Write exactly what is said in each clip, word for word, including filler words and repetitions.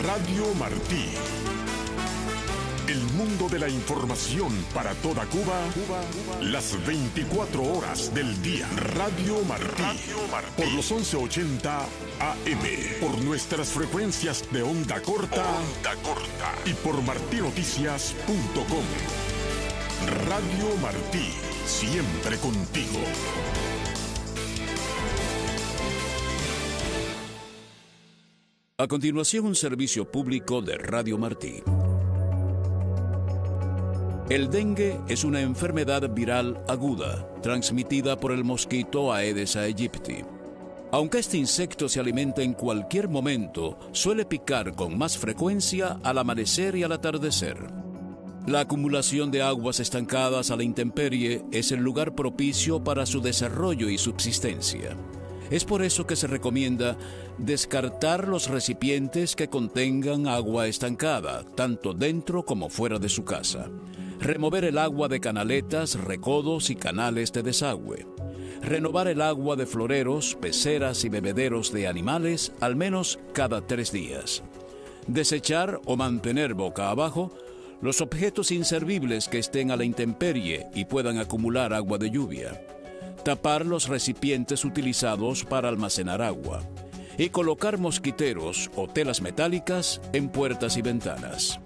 Radio Martí. El mundo de la información para toda Cuba, Cuba, Cuba. Las veinticuatro horas del día. Radio Martí. Radio Martí. Por los once ochenta A M. Por nuestras frecuencias de onda corta. Onda corta. Y por martí noticias punto com. Radio Martí. Siempre contigo. A continuación, un servicio público de Radio Martí. El dengue es una enfermedad viral aguda, transmitida por el mosquito Aedes aegypti. Aunque este insecto se alimenta en cualquier momento, suele picar con más frecuencia al amanecer y al atardecer. La acumulación de aguas estancadas a la intemperie es el lugar propicio para su desarrollo y subsistencia. Es por eso que se recomienda descartar los recipientes que contengan agua estancada, tanto dentro como fuera de su casa. Remover el agua de canaletas, recodos y canales de desagüe. Renovar el agua de floreros, peceras y bebederos de animales al menos cada tres días. Desechar o mantener boca abajo los objetos inservibles que estén a la intemperie y puedan acumular agua de lluvia. Tapar los recipientes utilizados para almacenar agua. Y colocar mosquiteros o telas metálicas en puertas y ventanas.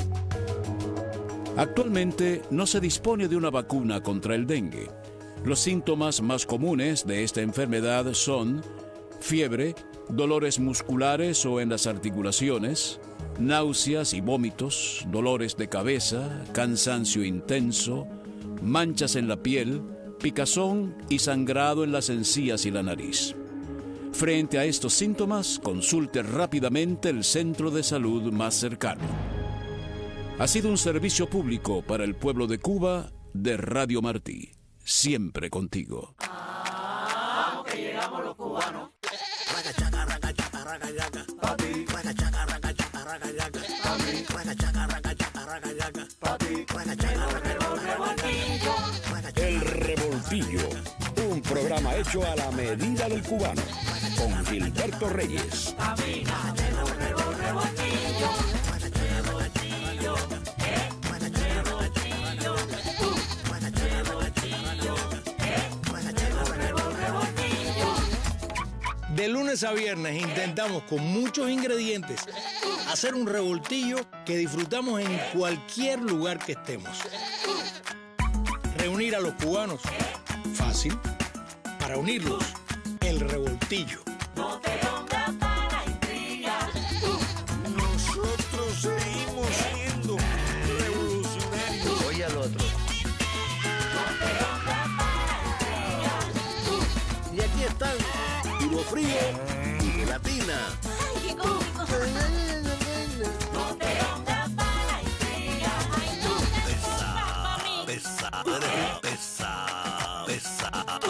Actualmente no se dispone de una vacuna contra el dengue. Los síntomas más comunes de esta enfermedad son fiebre, dolores musculares o en las articulaciones, náuseas y vómitos, dolores de cabeza, cansancio intenso, manchas en la piel, picazón y sangrado en las encías y la nariz. Frente a estos síntomas, consulte rápidamente el centro de salud más cercano. Ha sido un servicio público para el pueblo de Cuba de Radio Martí. Siempre contigo. Ah, que llegamos los cubanos. Raga chaca, raga chaca, raga yaga. Papi. Raga chaca, raga chaca, raga yaga. Papi. Raga chaca, raga chaca, raga yaga. Papi. Raga chaca, raga chaca. El Revoltillo, un programa hecho a la medida del cubano, con Gilberto Reyes. Camina, revol, revol, revoltillo. Revoltillo, eh. Revoltillo, uh. Revoltillo, eh. Revol, revoltillo. De lunes a viernes intentamos con muchos ingredientes hacer un revoltillo que disfrutamos en cualquier lugar que estemos. Reunir a los cubanos, fácil. Para unirlos, el revoltillo. No te pongas para intriga. Nosotros seguimos siendo revolucionarios. Oye al otro. No te pongas para intriga. Y aquí están, Tiro Frío y Gelatina. Ay, qué cómico. No te pongas para intriga. Ay, no te Pesa, pesa, pesa, pesa.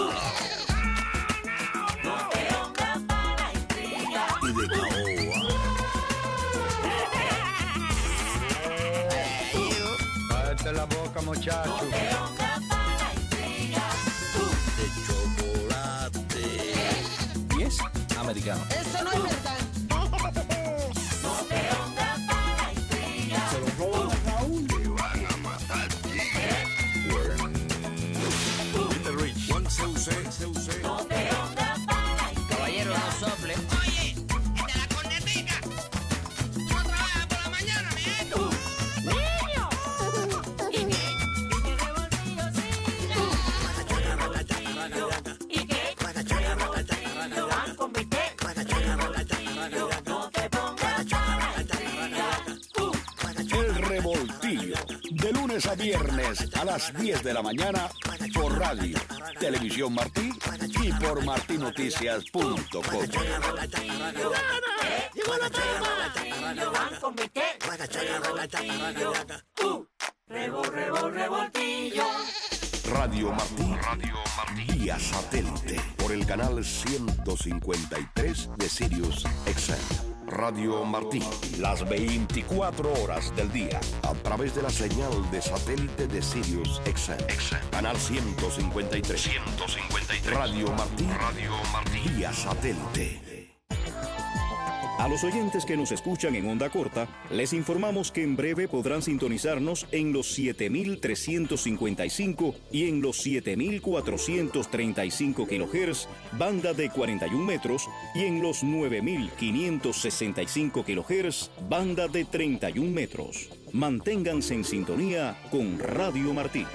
No te pongas para intriga. Y de caoba. Cállate la boca, muchacho. No te pongas para intriga. De chocolate. Y es americano. Eso no es verdad. No te pongas para intriga. Se lo roban a Raúl. Te van a matar. Peter Rich. Juan C U C. C U C. No te pongas para intriga. Caballero, no sople. Oye, el de la cornetica. Tú no trabajas por la mañana, mi gente. ¡Niño! ¿Y qué? ¿Y qué revoltillo sigue? Revoltillo. ¿Y qué? Revoltillo. Van con mi té. Revoltillo. No te pongas para intriga. El Revoltillo, de lunes a viernes a las diez de la mañana por radio, Televisión Martí y por martí noticias punto com. Llegó la palma. Van con mi té. Revoltillo. Uh. Revol, revol, revoltillo. Radio Martí, Radio Martí, vía satélite, por el canal ciento cincuenta y tres de Sirius X M. Radio Martí, las veinticuatro horas del día, a través de la señal de satélite de Sirius X M. Canal ciento cincuenta y tres. ciento cincuenta y tres. Radio Martí, Radio Martí, vía satélite. A los oyentes que nos escuchan en onda corta, les informamos que en breve podrán sintonizarnos en los siete mil trescientos cincuenta y cinco y en los siete mil cuatrocientos treinta y cinco kilohertz, banda de cuarenta y un metros, y en los nueve mil quinientos sesenta y cinco kilohertz, banda de treinta y un metros. Manténganse en sintonía con Radio Martí.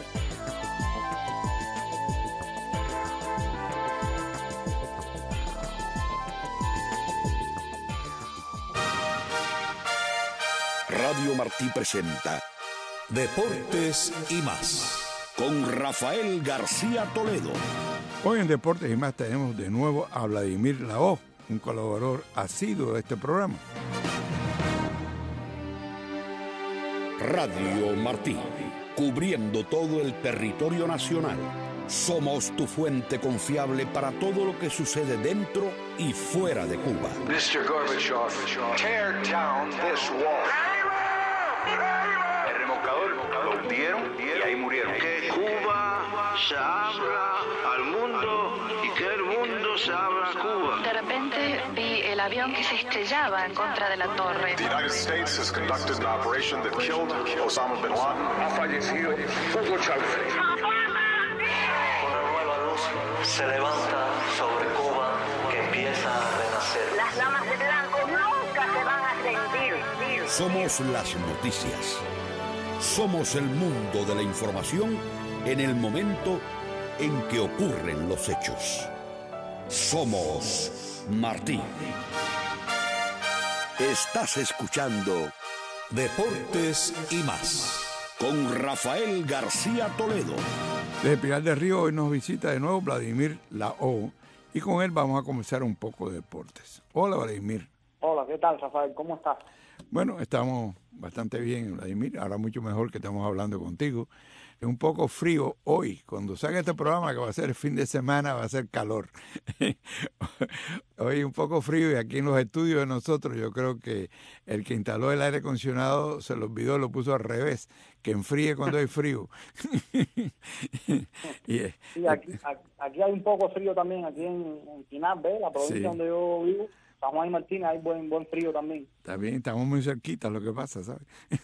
Radio Martí presenta Deportes y más, con Rafael García Toledo. Hoy en Deportes y más tenemos de nuevo a Vladimir Lao, un colaborador asiduo de este programa. Radio Martí, cubriendo todo el territorio nacional. Somos tu fuente confiable para todo lo que sucede dentro y fuera de Cuba. mister Gorbachev, tear down this wall. El remolcador lo hundieron y ahí murieron. Que Cuba se abra al mundo y que el mundo se abra a Cuba. De repente vi el avión que se estrellaba en contra de la torre. The United States has conducted an operation that killed Osama bin Laden. Ha fallecido Hugo Chávez. Una nueva luz se levanta sobre Cuba que empieza a renacer. Las damas de blanco nunca se van a rendir. Somos las noticias. Somos el mundo de la información en el momento en que ocurren los hechos. Somos Martí. Estás escuchando Deportes y más, con Rafael García Toledo. Desde Pinar del Río hoy nos visita de nuevo Vladimir Lao y con él vamos a comenzar un poco de deportes. Hola, Vladimir. Hola, ¿qué tal, Rafael? ¿Cómo estás? Bueno, estamos bastante bien, Vladimir, ahora mucho mejor que estamos hablando contigo. Es un poco frío hoy, cuando salga este programa, que va a ser el fin de semana, va a ser calor. Hoy un poco frío y aquí en los estudios de nosotros yo creo que el que instaló el aire acondicionado se lo olvidó, lo puso al revés, que enfríe cuando hay frío. y, sí, aquí, aquí hay un poco frío también, aquí en, en Pinar, ¿ves? La provincia sí. donde yo vivo. San Juan y Martínez, hay buen buen frío también. También estamos muy cerquitas, lo que pasa, ¿sabes?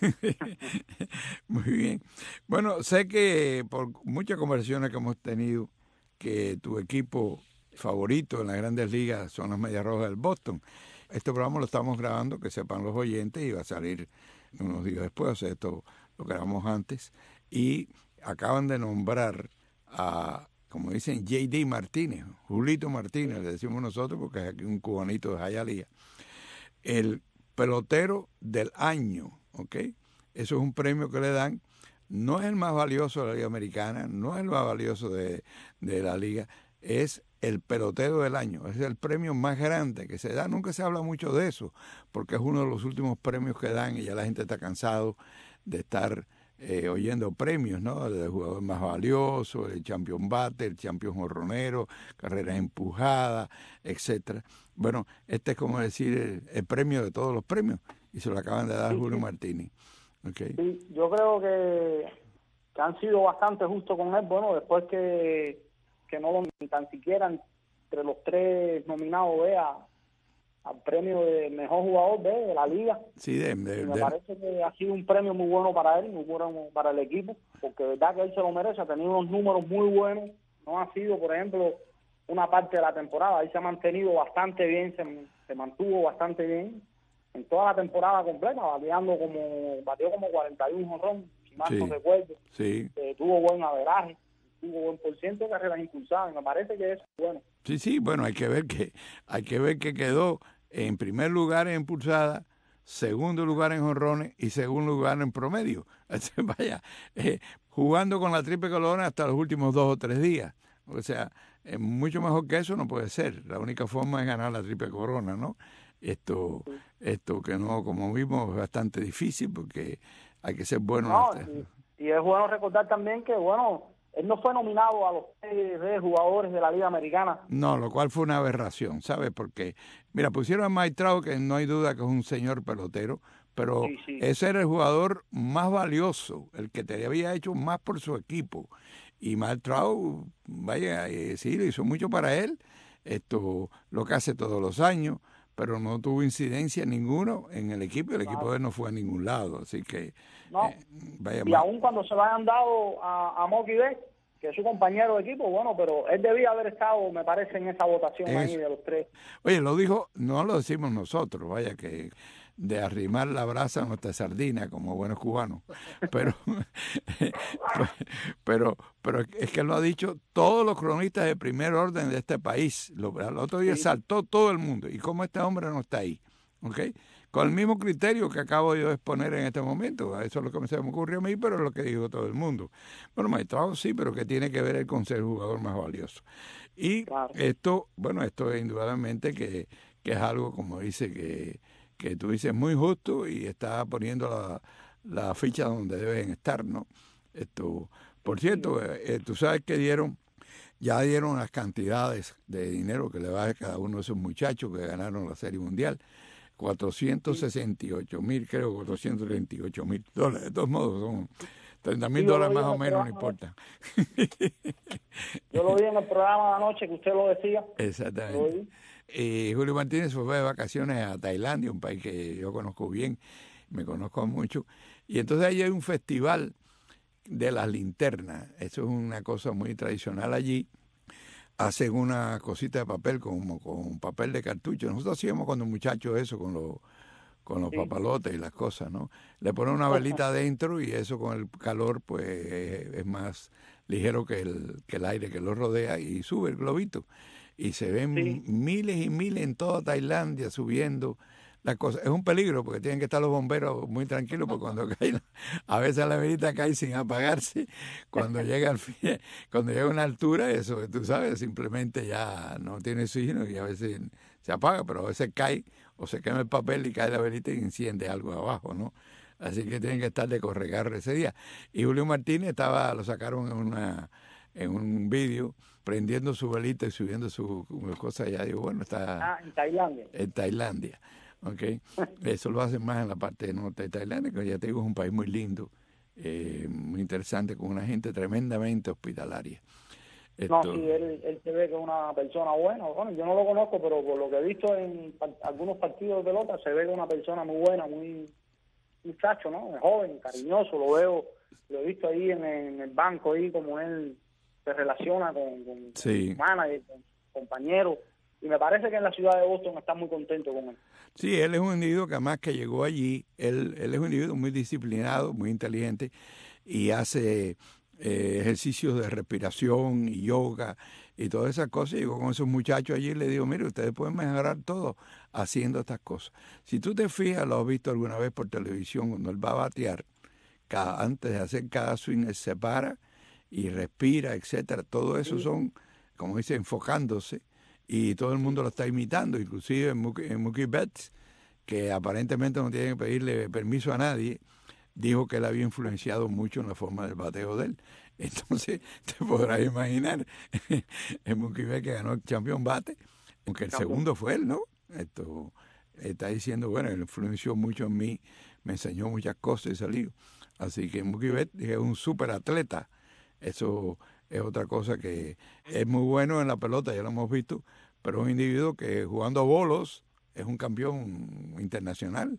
Muy bien. Bueno, sé que por muchas conversaciones que hemos tenido, que tu equipo favorito en las Grandes Ligas son las Medias Rojas del Boston. Este programa lo estamos grabando, que sepan los oyentes, y va a salir unos días después, o sea, esto lo grabamos antes. Y acaban de nombrar a, como dicen, J D Martínez, Julito Martínez, le decimos nosotros porque es aquí un cubanito de Hialeah, el pelotero del año, ¿ok? Eso es un premio que le dan, no es el más valioso de la Liga Americana, no es el más valioso de, de la Liga, es el pelotero del año, es el premio más grande que se da, nunca se habla mucho de eso, porque es uno de los últimos premios que dan y ya la gente está cansado de estar Eh, oyendo premios, ¿no? El jugador más valioso, el champion batter, el champion jonronero, carreras empujadas, etcétera. Bueno, este es como decir el, el premio de todos los premios y se lo acaban de dar sí, Julio sí. Martínez. Okay. Sí, yo creo que, que han sido bastante justos con él, bueno, después que, que no ni tan siquiera entre los tres nominados vea al premio de mejor jugador de, de la liga. Sí, de, de, me de... parece que ha sido un premio muy bueno para él, muy bueno para el equipo, porque de verdad que él se lo merece, ha tenido unos números muy buenos, no ha sido, por ejemplo, una parte de la temporada, él se ha mantenido bastante bien, se, se mantuvo bastante bien en toda la temporada completa, bateando como, bateó como cuarenta y uno jonrón, si mal no recuerdo, sí. eh, tuvo buen averaje, tuvo buen por ciento de carreras impulsadas, me parece que es bueno. Sí, sí, bueno, hay que ver que, hay que ver que quedó en primer lugar en impulsada, segundo lugar en jonrones y segundo lugar en promedio. Vaya, eh, jugando con la triple corona hasta los últimos dos o tres días. O sea, eh, mucho mejor que eso no puede ser. La única forma es ganar la triple corona, ¿no? Esto, esto que no, como vimos, es bastante difícil porque hay que ser bueno. No, y, y es bueno recordar también que, bueno, él no fue nominado a los tres jugadores de la Liga Americana. No, lo cual fue una aberración, ¿sabes? Porque, mira, pusieron a Mike Trout, que no hay duda que es un señor pelotero, pero sí, sí. ese era el jugador más valioso, el que te había hecho más por su equipo. Y Mike Trout, vaya, eh, sí, le hizo mucho para él, esto lo que hace todos los años, pero no tuvo incidencia ninguno en el equipo, y el equipo de él no fue a ningún lado, así que no. eh, vaya y mal. aún cuando se lo hayan dado a, a Mookie Betts, que es su compañero de equipo, bueno, pero él debía haber estado, me parece, en esa votación Eso. ahí de los tres. Oye, lo dijo, no lo decimos nosotros, vaya que de arrimar la brasa a nuestra sardina como buenos cubanos, pero pero pero es que lo ha dicho todos los cronistas de primer orden de este país. Lo, el otro día sí. saltó todo el mundo, y cómo este hombre no está ahí, ¿ok? Con el mismo criterio que acabo yo de exponer en este momento. Eso es lo que se me ocurrió a mí, pero es lo que dijo todo el mundo. Bueno, Maitrao sí, pero que tiene que ver el con ser el jugador más valioso. Y claro. esto, bueno, esto es indudablemente que, que es algo, como dice, que, que tú dices, muy justo, y está poniendo la, la ficha donde deben estar, ¿no? Esto, por cierto, eh, tú sabes que dieron, ya dieron las cantidades de dinero que le va a cada uno de esos muchachos que ganaron la Serie Mundial. cuatrocientos sesenta y ocho mil, creo, cuatrocientos treinta y ocho mil dólares. De todos modos, son treinta mil dólares más o menos, no importa. Yo lo vi en el programa de anoche que usted lo decía. Exactamente. Y Julio Martínez fue de vacaciones a Tailandia, un país que yo conozco bien, me conozco mucho. Y entonces ahí hay un festival de las linternas. Eso es una cosa muy tradicional allí. Hacen una cosita de papel como con papel de cartucho. Nosotros hacíamos cuando muchachos eso con los con los sí. papalotes y las cosas, ¿no? Le ponen una velita adentro y eso con el calor pues es más ligero que el que el aire que lo rodea, y sube el globito. Y se ven sí. miles y miles en toda Tailandia subiendo la cosa. Es un peligro porque tienen que estar los bomberos muy tranquilos, porque cuando cae, a veces la velita cae sin apagarse. Cuando llega al fin, cuando llega a una altura, eso, tú sabes, simplemente ya no tiene oxígeno y a veces se apaga, pero a veces cae o se quema el papel y cae la velita y enciende algo abajo, ¿no? Así que tienen que estar de corregar ese día. Y Julio Martínez estaba, lo sacaron en una en un vídeo prendiendo su velita y subiendo sus cosas allá. Digo, bueno, está ah, en Tailandia. En Tailandia. Okay. Eso lo hacen más en la parte norte de Tailandia, que ya te digo es un país muy lindo, eh, muy interesante, con una gente tremendamente hospitalaria. Esto... No, sí, él, él se ve que es una persona buena. Bueno, yo no lo conozco, pero por lo que he visto en pa- algunos partidos de pelota, se ve que es una persona muy buena, muy muchacho, ¿no? Es joven, cariñoso, lo veo, lo he visto ahí en, en el banco, ahí como él se relaciona con, con, sí. con manager, con compañeros. Y me parece que en la ciudad de Boston está muy contento con él. Sí, él es un individuo que además que llegó allí, él, él es un individuo muy disciplinado, muy inteligente, y hace eh, ejercicios de respiración y yoga y todas esas cosas. Y llegó con esos muchachos allí y le digo, mire, ustedes pueden mejorar todo haciendo estas cosas. Si tú te fijas, lo has visto alguna vez por televisión, cuando él va a batear, cada, antes de hacer cada swing, él se para y respira, etcétera. Todo eso son, como dice, enfocándose. Y todo el mundo lo está imitando, inclusive Mookie, Mookie Betts, que aparentemente no tiene que pedirle permiso a nadie, dijo que él había influenciado mucho en la forma del bateo de él. Entonces, te podrás imaginar, el Mookie Betts que ganó el campeón bate, aunque el segundo fue él, ¿no? Esto está diciendo, bueno, él influenció mucho en mí, me enseñó muchas cosas y salió. Así que Mookie Betts es un súper atleta. Eso es otra cosa que es muy bueno en la pelota, ya lo hemos visto, pero es un individuo que jugando a bolos es un campeón internacional.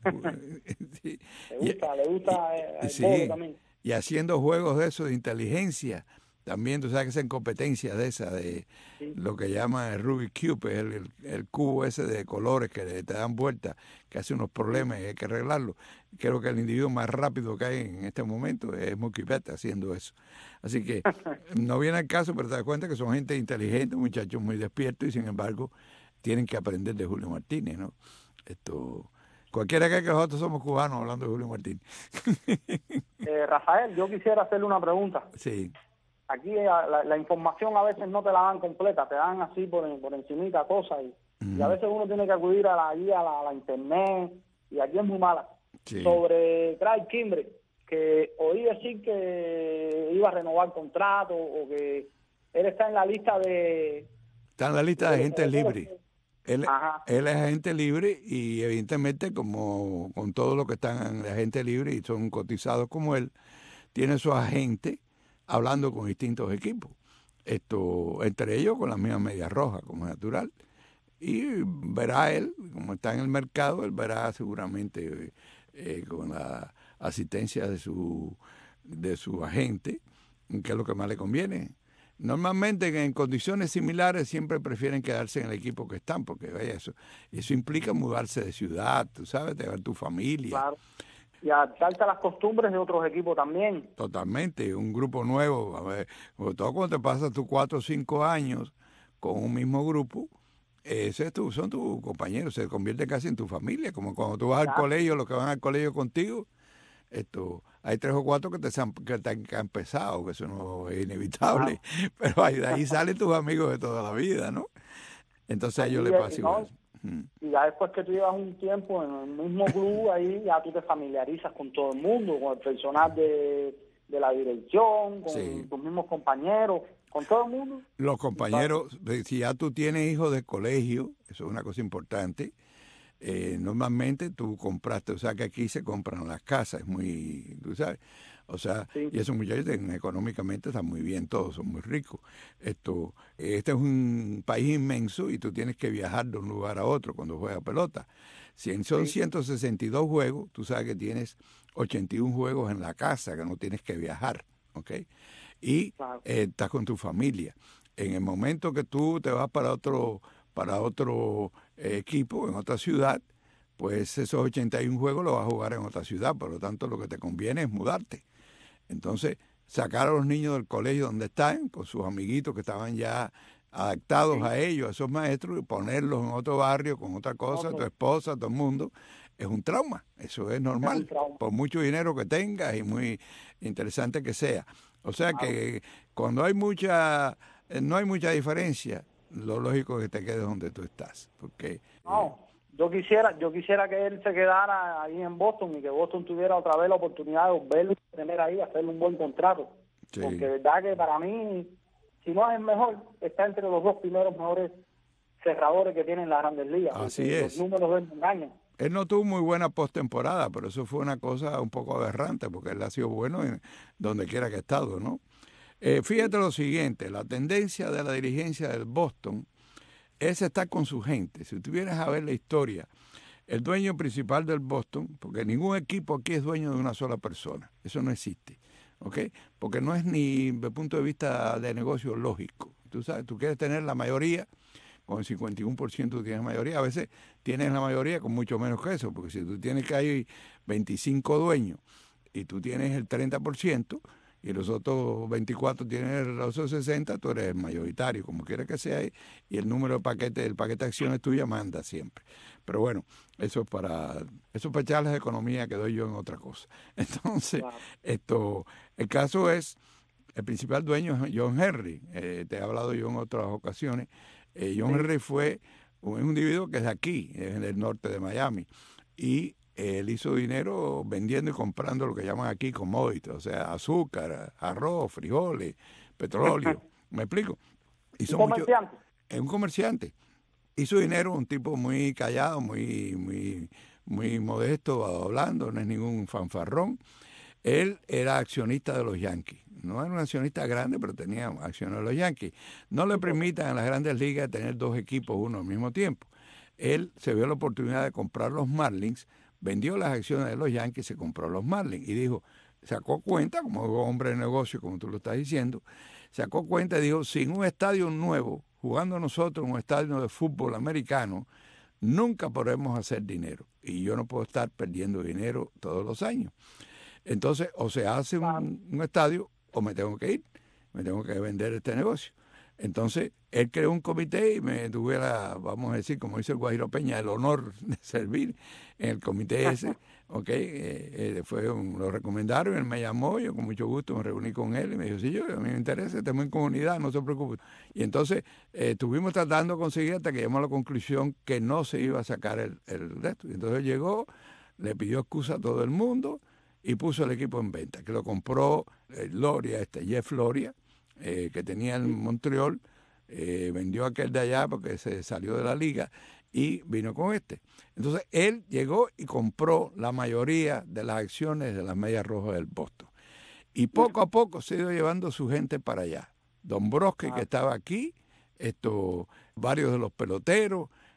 Sí. Le gusta, y, le gusta el sí, bolo también. Y haciendo juegos de eso, de inteligencia, también tú sabes que hacen competencias de esa, de sí. lo que llaman el Rubik's Cube, el, el, el cubo ese de colores que te dan vueltas, que hace unos problemas y hay que arreglarlo. Creo que el individuo más rápido que hay en este momento es Mookie Betts haciendo eso. Así que no viene al caso, pero te das cuenta que son gente inteligente, muchachos muy despiertos, y sin embargo tienen que aprender de Julio Martínez, ¿no? Esto, cualquiera que que nosotros somos cubanos hablando de Julio Martínez. eh, Rafael, yo quisiera hacerle una pregunta. Sí. Aquí la, la información a veces no te la dan completa, te dan así por, por encimita cosas, y, uh-huh. y a veces uno tiene que acudir a la guía, a la, a la internet, y aquí es muy mala. Sí. Sobre Craig Kimbrel, que oí decir que iba a renovar contrato, o que él está en la lista de... Está en la lista de, de gente libre. Él, Ajá. él es agente libre, y evidentemente como con todos los que están en agente libre y son cotizados como él, tiene su agente hablando con distintos equipos. Esto, entre ellos con las mismas Medias Rojas, como es natural. y verá él, como está en el mercado, él verá seguramente eh, con la asistencia de su, de su agente, qué es lo que más le conviene. Normalmente en condiciones similares siempre prefieren quedarse en el equipo que están, porque vaya, eso, eso implica mudarse de ciudad, tú sabes, tener tu familia. Claro. Y adaptarte a las costumbres de otros equipos también. Totalmente, un grupo nuevo, a ver, sobre todo cuando te pasas tus cuatro o cinco años con un mismo grupo, ese es tu, son tus compañeros, se convierte casi en tu familia, como cuando tú vas claro. al colegio, los que van al colegio contigo, esto, hay tres o cuatro que te, que te han empezado, que eso no es inevitable, claro. pero ahí, de ahí salen tus amigos de toda la vida, ¿no? Entonces a ellos les pasa igual. No, y ya después que tú llevas un tiempo en el mismo club, ahí ya tú te familiarizas con todo el mundo, con el personal de, de la dirección, con sí. tus mismos compañeros, con todo el mundo. Los compañeros, si ya tú tienes hijos de colegio, eso es una cosa importante. Eh, normalmente tú compraste, o sea que aquí se compran las casas, es muy, tú sabes, o sea, sí. y esos muchachos económicamente están muy bien, todos son muy ricos. Esto, este es un país inmenso y tú tienes que viajar de un lugar a otro cuando juegas pelota. Si son sí. ciento sesenta y dos juegos, tú sabes que tienes ochenta y uno juegos en la casa, que no tienes que viajar, ¿ok? Y claro. eh, estás con tu familia. En el momento que tú te vas para otro para otro eh, equipo en otra ciudad, pues esos ochenta y uno juegos los vas a jugar en otra ciudad, por lo tanto lo que te conviene es mudarte. Entonces, sacar a los niños del colegio donde están, con sus amiguitos que estaban ya adaptados sí. a ellos, a esos maestros, y ponerlos en otro barrio con otra cosa, okay. tu esposa, todo el mundo, es un trauma, eso es normal, es por mucho dinero que tengas y muy interesante que sea. O sea claro. que cuando hay mucha, no hay mucha diferencia, lo lógico es que te quedes donde tú estás, porque no, eh, yo quisiera yo quisiera que él se quedara ahí en Boston y que Boston tuviera otra vez la oportunidad de verlo y tener ahí, hacerle un buen contrato, sí. porque de verdad que para mí, si no es el mejor, está entre los dos primeros mejores cerradores que tienen las Grandes Ligas. Así es. Los números de engañan. Él no tuvo muy buena postemporada, pero eso fue una cosa un poco aberrante, porque él ha sido bueno en donde quiera que ha estado, ¿no? Eh, fíjate lo siguiente, la tendencia de la dirigencia del Boston es estar con su gente. Si tú vienes a ver la historia, el dueño principal del Boston, porque ningún equipo aquí es dueño de una sola persona, eso no existe, ¿ok? Porque no es ni desde el punto de vista de negocio lógico. Tú sabes, tú quieres tener la mayoría, con el cincuenta y uno por ciento tienes mayoría, a veces tienes la mayoría con mucho menos que eso, porque si tú tienes que hay veinticinco dueños y tú tienes el treinta por ciento, y los otros veinticuatro tienen los otros sesenta, tú eres el mayoritario, como quiera que sea, y el número de paquete, el paquete de acciones tuya manda siempre. Pero bueno, eso es para, eso es para charlas de economía que doy yo en otra cosa. Entonces, wow. esto, el caso es, el principal dueño es John Henry, eh, te he hablado yo en otras ocasiones. Eh, John sí. Henry fue un individuo que es de aquí, es del norte de Miami, y él hizo dinero vendiendo y comprando lo que llaman aquí commodities, o sea, azúcar, arroz, frijoles, petróleo. ¿Me explico? Hizo ¿Un comerciante? Mucho, es un comerciante. Hizo dinero, un tipo muy callado, muy, muy, muy modesto, hablando, no es ningún fanfarrón. Él era accionista de los Yankees. No era un accionista grande, pero tenía acciones de los Yankees. No le permitan en las grandes ligas tener dos equipos uno al mismo tiempo. Él se vio la oportunidad de comprar los Marlins, vendió las acciones de los Yankees, se compró los Marlins y dijo, sacó cuenta, como hombre de negocio, como tú lo estás diciendo, sacó cuenta y dijo, sin un estadio nuevo, jugando nosotros en un estadio de fútbol americano, nunca podremos hacer dinero. Y yo no puedo estar perdiendo dinero todos los años. Entonces, o se hace un, un estadio o me tengo que ir, me tengo que vender este negocio. Entonces, él creó un comité y me tuve la, vamos a decir, como dice el Guajiro Peña, el honor de servir en el comité ese, ¿ok? Eh, eh, fue un, lo recomendaron, él me llamó, yo con mucho gusto me reuní con él y me dijo, sí, yo, a mí me interesa, estamos en comunidad, no se preocupe. Y entonces, eh, estuvimos tratando de conseguir hasta que llegamos a la conclusión que no se iba a sacar el, el resto. Y entonces llegó, le pidió excusa a todo el mundo y puso el equipo en venta, que lo compró eh, Loria, este Jeff Loria, Eh, que tenía en Montreal, eh, vendió aquel de allá porque se salió de la liga y vino con este. Entonces él llegó y compró la mayoría de las acciones de las Medias Rojas del Boston. Y poco a poco se ha ido llevando su gente para allá. Dombrowski, que estaba aquí, esto, varios de los peloteros,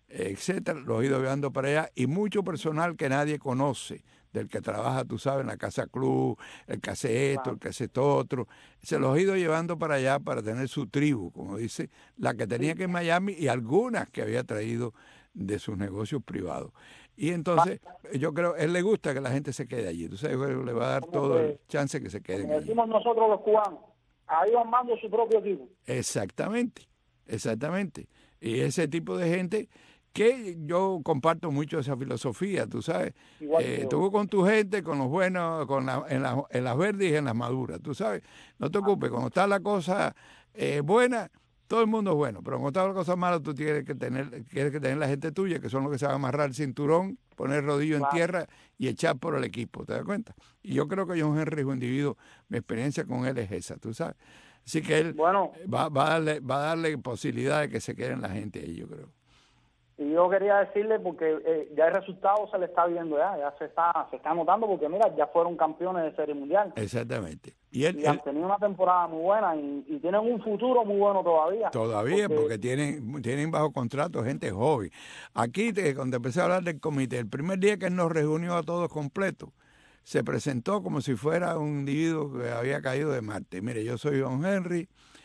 etcétera, los he ido llevando para allá, y mucho personal que nadie conoce, del que trabaja, tú sabes, en la Casa Club, el que hace esto, el que hace esto otro, se los he ido llevando para allá para tener su tribu, como dice, la que tenía que en Miami y algunas que había traído de sus negocios privados. Y entonces, yo creo, él le gusta que la gente se quede allí, tú sabes, le va a dar todo el chance que se queden como allí. decimos nosotros los cubanos, ahí van mando su propio equipo. Exactamente, exactamente. Y ese tipo de gente que yo comparto mucho esa filosofía, tú sabes. Eh, tú con tu gente, con los buenos, con la, en, la, en las verdes y en las maduras, tú sabes. No te ocupes, cuando está la cosa eh, buena, todo el mundo es bueno, pero cuando está la cosa mala, tú tienes que tener tienes que tener la gente tuya, que son los que saben amarrar el cinturón, poner rodillo en tierra y echar por el equipo, ¿te das cuenta? Y yo creo que John Henry es un individuo, mi experiencia con él es esa, tú sabes. Así que él bueno, va, va, a darle, va a darle posibilidad de que se queden la gente ahí, yo creo. Y yo quería decirle, porque eh, ya el resultado se le está viendo ya, ya se está se está notando, porque mira, ya fueron campeones de Serie Mundial. Exactamente. Y, él, y han él, tenido una temporada muy buena y, y tienen un futuro muy bueno todavía. Todavía, porque, porque tienen tienen bajo contrato gente joven. Aquí, te, cuando empecé a hablar del comité, el primer día que él nos reunió a todos completos, se presentó como si fuera un individuo que había caído de Marte. Mire, yo soy John Henry,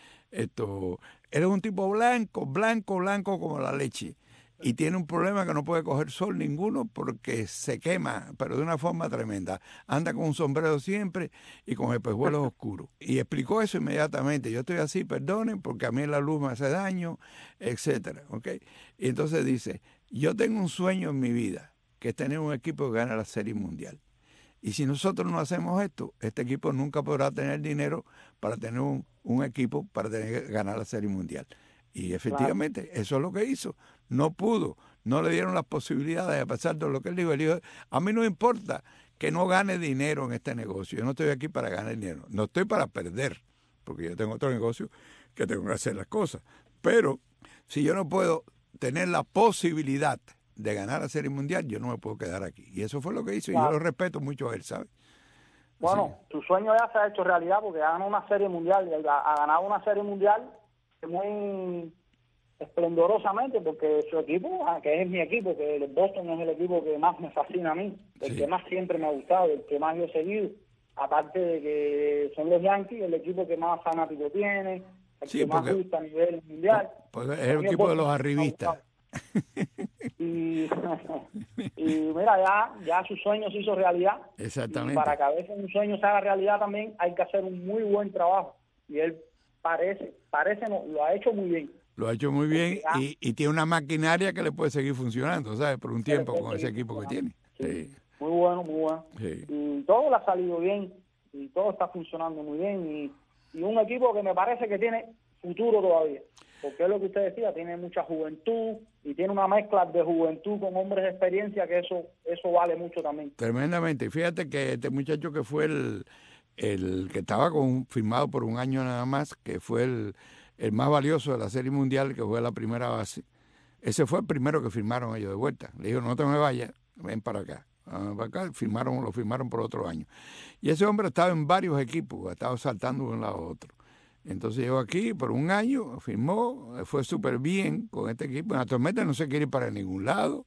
esto, él es un tipo blanco, blanco, blanco como la leche. Y tiene un problema que no puede coger sol ninguno porque se quema, pero de una forma tremenda. Anda con un sombrero siempre y con espejuelos oscuros. Y explicó eso inmediatamente. Yo estoy así, perdonen, porque a mí la luz me hace daño, etcétera. ¿Okay? Y entonces dice, yo tengo un sueño en mi vida, que es tener un equipo que gane la Serie Mundial. Y si nosotros no hacemos esto, este equipo nunca podrá tener dinero para tener un, un equipo para tener, ganar la Serie Mundial. Y efectivamente, claro, eso es lo que hizo. No pudo, no le dieron las posibilidades, a pesar de lo que él dijo. Él dijo, a mí no me importa que no gane dinero en este negocio. Yo no estoy aquí para ganar dinero. No estoy para perder, porque yo tengo otro negocio que tengo que hacer las cosas. Pero si yo no puedo tener la posibilidad de ganar la Serie Mundial, yo no me puedo quedar aquí. Y eso fue lo que hizo, claro, y yo lo respeto mucho a él, ¿sabes? Bueno, sí, tu sueño ya se ha hecho realidad porque ha ganado una Serie Mundial, y ha, ha ganado una Serie Mundial muy esplendorosamente, porque su equipo, que es mi equipo, que el Boston es el equipo que más me fascina a mí, el sí, que más siempre me ha gustado, el que más yo he seguido, aparte de que son los Yankees, el equipo que más fanáticos tiene, el sí, que más gusta a nivel mundial. Pues es el equipo de los arribistas. Y, y mira, ya, ya su sueño se hizo realidad. Exactamente. Y para que a veces un sueño se haga realidad también hay que hacer un muy buen trabajo. Y él parece, parece no, lo ha hecho muy bien. Lo ha hecho muy bien y, y tiene una maquinaria que le puede seguir funcionando, ¿sabes? Por un tiempo con ese equipo que tiene. Sí. Sí. Muy bueno, muy bueno. Sí. Y todo le ha salido bien y todo está funcionando muy bien. Y, y un equipo que me parece que tiene futuro todavía. Porque es lo que usted decía, tiene mucha juventud y tiene una mezcla de juventud con hombres de experiencia, que eso eso vale mucho también. Tremendamente. Fíjate que este muchacho que fue el, el que estaba con, firmado por un año nada más, que fue el, el más valioso de la Serie Mundial, que fue la primera base, ese fue el primero que firmaron ellos de vuelta. Le dijo, no te me vayas, ven para acá. Uh, para acá firmaron, lo firmaron por otro año. Y ese hombre estaba en varios equipos, estaba saltando de un lado a otro. Entonces llegó aquí por un año, firmó, fue súper bien con este equipo. En la tormenta no se quiere ir para ningún lado.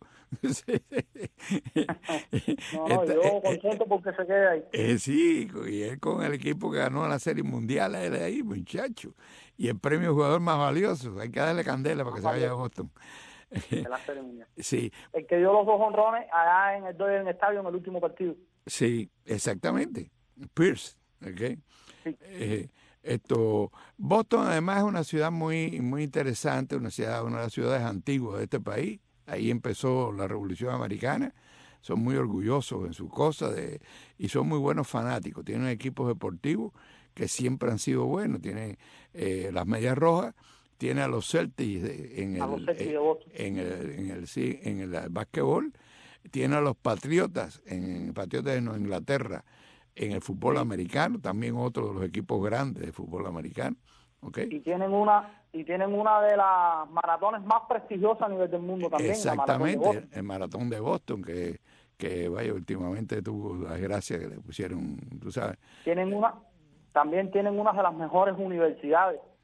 no, no, yo contento porque se quede ahí. Eh, sí, y él con el equipo que ganó la Serie Mundial, él ahí, muchacho. Y el premio jugador más valioso, hay que darle candela para que se vaya a Boston. De la Serie Mundial. Sí. El que dio los dos honrones allá en el Dodger Estadio en el último partido. Sí, exactamente. Pierce, ¿ok? Sí. Eh, Esto, Boston además es una ciudad muy muy interesante, una ciudad, una de las ciudades antiguas de este país. Ahí empezó la Revolución Americana. Son muy orgullosos en su cosa de, y son muy buenos fanáticos. Tienen equipos deportivos que siempre han sido buenos. Tienen eh, las Medias Rojas, tiene a los Celtics en el, los Celtics de Boston. en el, en el, sí, en el, el básquetbol, tiene a los Patriotas en Patriotas de Nueva Inglaterra. En el fútbol americano, también otro de los equipos grandes de fútbol americano. ¿Okay? Y tienen una y tienen una de las maratones más prestigiosas a nivel del mundo también. Exactamente, el, el maratón de Boston, que, que vaya, últimamente tuvo las gracias que le pusieron, tú sabes. Tienen una, también tienen una de las mejores universidades.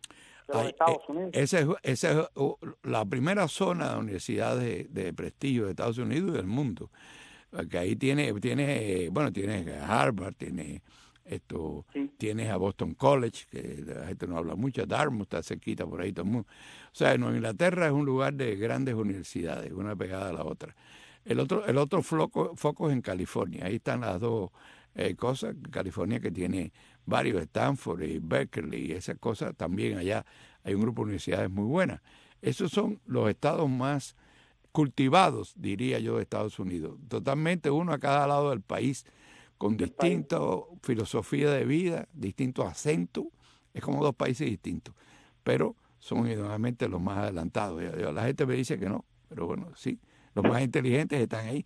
de los Ay, Estados eh, Unidos. Esa es, esa es uh, la primera zona de universidades de, de prestigio de Estados Unidos y del mundo. Que ahí tiene, tiene, bueno, tienes Harvard, tiene esto, sí. tienes a Boston College, que la gente no habla mucho, Dartmouth está cerquita por ahí todo el mundo. O sea, Nueva Inglaterra es un lugar de grandes universidades, una pegada a la otra. El otro, el otro foco, foco es en California, ahí están las dos eh, cosas. California que tiene varios, Stanford y Berkeley y esas cosas, también allá hay un grupo de universidades muy buenas. Esos son los estados más cultivados, diría yo, de Estados Unidos. Totalmente uno a cada lado del país, con distinta filosofía de vida, distintos acentos. Es como dos países distintos, pero son idealmente los más adelantados. La gente me dice que no, pero bueno, sí, los más inteligentes están ahí.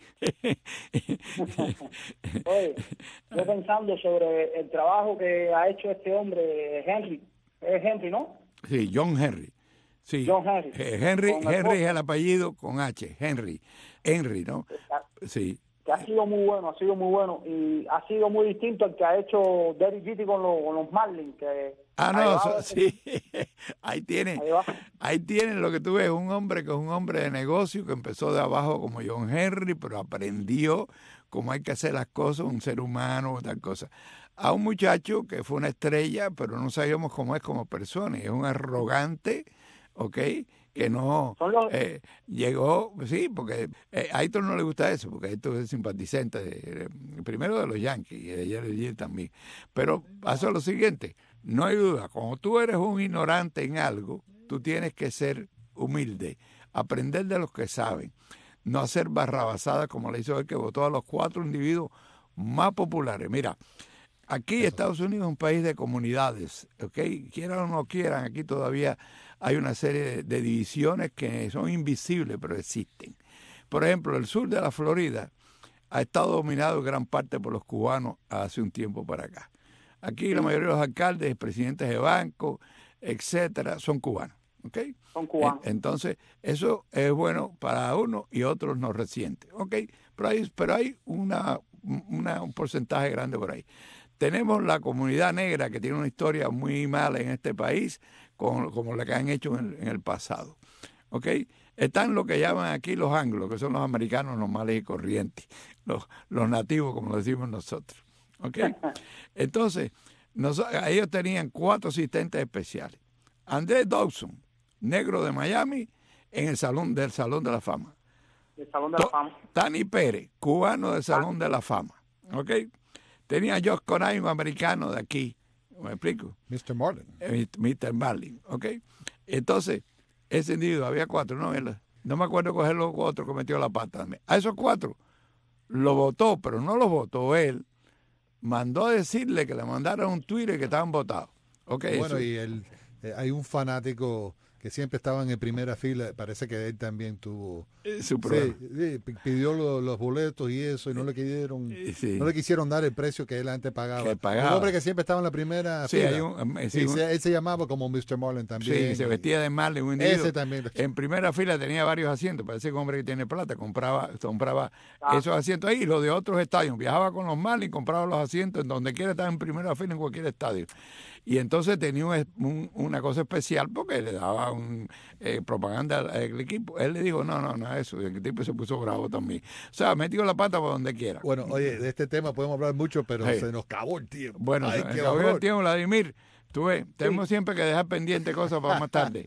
Oye, yo pensando sobre el trabajo que ha hecho este hombre, Henry, es Henry, ¿no? Sí, John Henry. Sí, John Henry. Eh, Henry, Henry es el apellido con H, Henry, Henry, ¿no? Sí. Que ha sido muy bueno, ha sido muy bueno y ha sido muy distinto al que ha hecho Derek Jeter con, los, con los Marlins. Que ah, no, so, sí, ahí tiene, ahí, ahí tiene lo que tú ves, un hombre que es un hombre de negocio que empezó de abajo como John Henry, pero aprendió cómo hay que hacer las cosas, un ser humano, tal cosa. A un muchacho que fue una estrella, pero no sabíamos cómo es como persona, es un arrogante, ¿ok? Que no eh, llegó, sí, porque eh, a Aitor no le gusta eso, porque Aitor es simpatizante, de, de, primero de los Yankees, y de ayer también. Pero pasó lo siguiente, no hay duda, cuando tú eres un ignorante en algo, tú tienes que ser humilde, aprender de los que saben, no hacer barrabasadas como le hizo él, que votó a los cuatro individuos más populares. Mira, aquí Estados Unidos es un país de comunidades, ¿ok? Quieran o no quieran, aquí todavía hay una serie de, de divisiones que son invisibles, pero existen. Por ejemplo, el sur de la Florida ha estado dominado en gran parte por los cubanos hace un tiempo para acá. Aquí la mayoría de los alcaldes, presidentes de bancos, etcétera, son cubanos, ¿ok? Son cubanos. Entonces, eso es bueno para uno y otros no resienten, ¿ok? Pero hay, pero hay una, una, un porcentaje grande por ahí. Tenemos la comunidad negra que tiene una historia muy mala en este país, con, como la que han hecho en, en el pasado. ¿Ok? Están lo que llaman aquí los anglos, que son los americanos normales y corrientes, los, los nativos, como lo decimos nosotros. ¿Ok? Entonces, nosotros, ellos tenían cuatro asistentes especiales. Andrés Dawson, negro de Miami, en el salón del Salón de la Fama. El Salón de la Fama. Tani Pérez, cubano del Salón de la Fama. ¿Ok? Tenía a Josh Conay, un americano de aquí. ¿Me explico? mister Marlin. mister Marlin, ¿ok? Entonces, ese individuo, había cuatro, ¿no? No me acuerdo coger los otros que metió la pata. A esos cuatro lo votó, pero no los votó él. Mandó a decirle que le mandaron un Twitter que estaban votados. Okay, bueno, eso. y el, eh, hay un fanático que siempre estaba en primera fila, parece que él también tuvo su problema. Sí, sí, pidió lo, los boletos y eso y no le quisieron sí. no le quisieron dar el precio que él antes pagaba. Que pagaba. Un hombre que siempre estaba en la primera sí, fila. Hay un, sí, y un, se, él se llamaba como mister Marlin también. Sí, se vestía de Marlin. Un ese también. En primera fila tenía varios asientos, parece que un hombre que tiene plata compraba, compraba ah. esos asientos ahí y los de otros estadios. Viajaba con los Marlin, compraba los asientos en donde quiera, estaba en primera fila en cualquier estadio. Y entonces tenía un, un, una cosa especial porque le daba un, eh, propaganda al, al equipo. Él le dijo, no, no, no, eso. Y el tipo se puso bravo también. O sea, metió la pata por donde quiera. Bueno, oye, de este tema podemos hablar mucho, pero sí. se nos acabó el tiempo. Bueno, Ay, se nos acabó el tiempo, Vladimir. Tú ves, sí. tenemos siempre que dejar pendiente cosas para más tarde.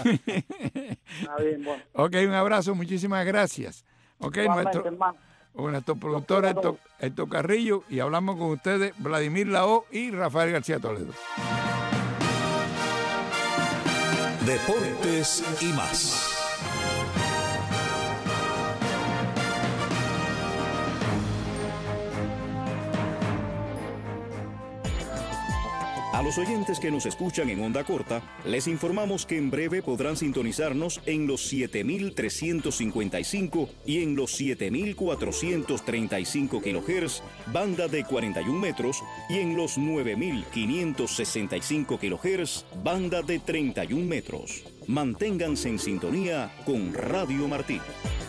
Está bien, bueno. Ok, un abrazo, muchísimas gracias. Ok, nuestro... nuestro productor Héctor, Héctor Carrillo, y hablamos con ustedes Vladimir Lao y Rafael García Toledo. Deportes y más. A los oyentes que nos escuchan en onda corta, les informamos que en breve podrán sintonizarnos en los siete mil trescientos cincuenta y cinco y en los siete mil cuatrocientos treinta y cinco kilohertz, banda de cuarenta y un metros, y en los nueve mil quinientos sesenta y cinco kilohertz, banda de treinta y un metros. Manténganse en sintonía con Radio Martí.